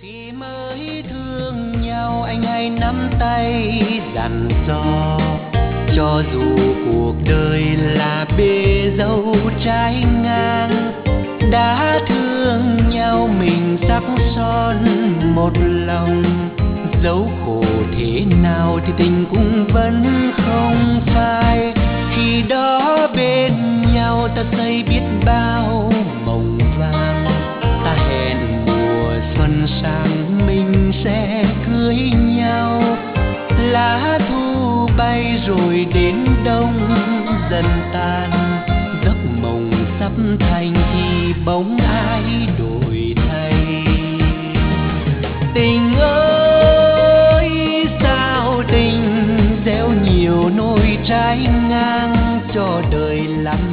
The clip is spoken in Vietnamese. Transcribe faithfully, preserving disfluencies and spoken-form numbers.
Khi mới thương nhau anh hãy nắm tay dặn dò, cho dù cuộc đời là bể dâu trái ngang. Đã thương nhau mình sắc son một lòng, dẫu khổ thế nào thì tình cũng vẫn không phai. Khi đó bên nhau ta xây biết bao mộng vàng, ta hẹn mùa xuân sang mình sẽ cưới nhau. Lá thu bay rồi đến đông dần tan, giấc mộng sắp thành thì bóng ai đổi thay. Tình ơi sao tình gieo nhiều nỗi trái ngang, cho đời lắm